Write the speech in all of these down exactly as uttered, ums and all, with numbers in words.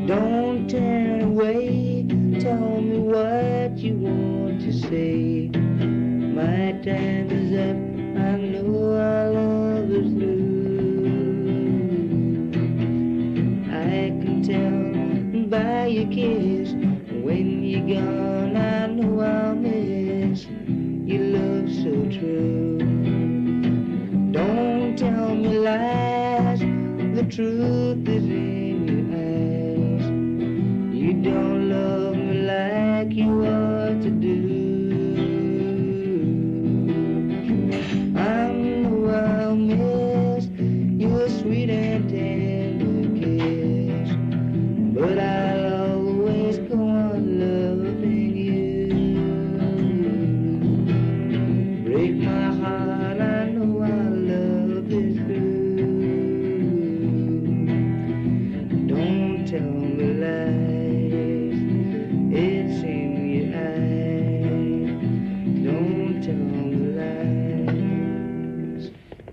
Don't turn away, tell me what you want to say. My time is up, I know our love is through. I can tell by your kiss, when you're gone I know I'll miss your love so true. Don't tell me lies, the truth is in your eyes. You don't love me like you ought to do. I know I'll miss your sweet and tender kiss, but I'll always go on loving you. Break my heart, I know our love is through. Don't tell me lies, it's in your eyes. Don't tell me lies.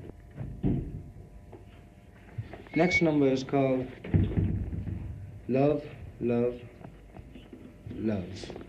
Next number is called Love, Love, Love.